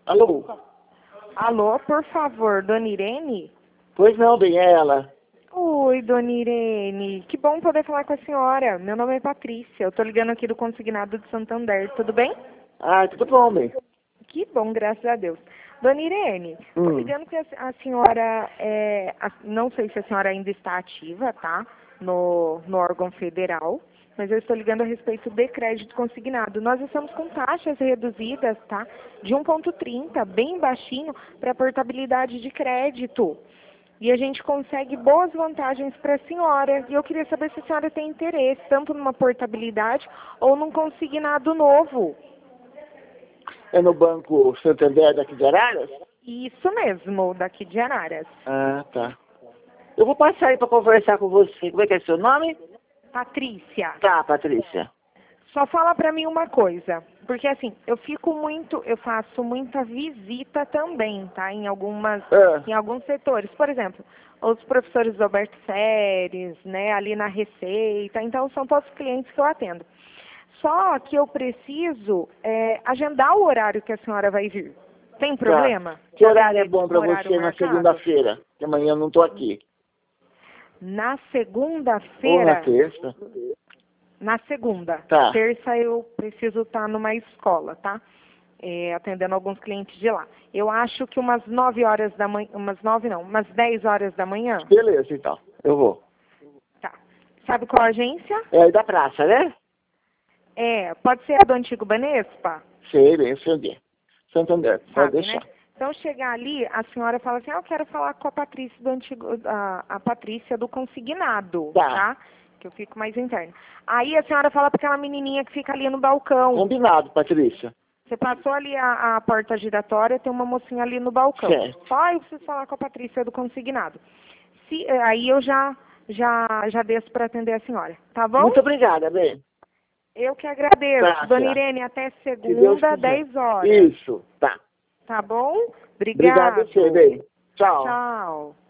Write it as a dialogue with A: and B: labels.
A: Alô?
B: Alô, por favor, Dona Irene?
A: Pois não, bem, é ela.
B: Oi, Dona Irene. Que bom poder falar com a senhora. Meu nome é Patrícia. Eu tô ligando aqui do Consignado de Santander. Tudo bem?
A: Ah, tudo bom, bem.
B: Que bom, graças a Deus. Dona Irene, tô
A: Hum.
B: ligando que a senhora, não sei se a senhora ainda está ativa, tá? No órgão federal, mas eu estou ligando a respeito de crédito consignado. Nós estamos com taxas reduzidas, tá? De 1,30, bem baixinho, para portabilidade de crédito. E a gente consegue boas vantagens para a senhora. E eu queria saber se a senhora tem interesse, tanto numa portabilidade ou num consignado novo.
A: É no Banco Santander daqui de Araras?
B: Isso mesmo, daqui de Araras.
A: Ah, tá. Eu vou passar aí para conversar com você. Como é que é seu nome?
B: Patrícia,
A: Tá, Patrícia.
B: só fala pra mim uma coisa, porque assim, eu faço muita visita também, tá? Em alguns setores. Por exemplo, os professores do Alberto Seres, né, ali na Receita, então são todos os clientes que eu atendo. Só que eu preciso agendar o horário que a senhora vai vir. Tem problema?
A: Que horário é bom para
B: Horário
A: você na
B: marcado?
A: segunda-feira? Que amanhã eu não tô aqui.
B: Na
A: Ou na
B: segunda-feira,
A: terça?
B: na segunda.
A: Tá.
B: Terça eu preciso estar numa escola, tá? Atendendo alguns clientes de lá. Eu acho que umas 9 horas da manhã, umas 10 horas da manhã.
A: Beleza, então. Eu vou.
B: Tá. Sabe qual agência?
A: É aí da praça, né?
B: Pode ser a do Antigo Banespa?
A: Sei, bem, eu sei onde é. Santander, pode
B: Sabe,
A: deixar.
B: né? Então, chegar ali, a senhora fala assim, eu quero falar com a Patrícia do a Patrícia do Consignado,
A: Tá.
B: tá? Que eu fico mais interna. Aí a senhora fala para aquela menininha que fica ali no balcão.
A: Combinado, Patrícia.
B: Você passou ali a porta giratória, tem uma mocinha ali no balcão.
A: Certo.
B: Só eu preciso falar com a Patrícia do Consignado. Aí eu já desço para atender a senhora, tá bom?
A: Muito obrigada, bem.
B: Eu que agradeço.
A: Tá,
B: Dona
A: certo.
B: Irene, até
A: Se Deus
B: segunda,
A: quiser.
B: 10 horas.
A: Isso, tá.
B: Tá bom?
A: Obrigado a você, bem. Tchau.
B: Tchau.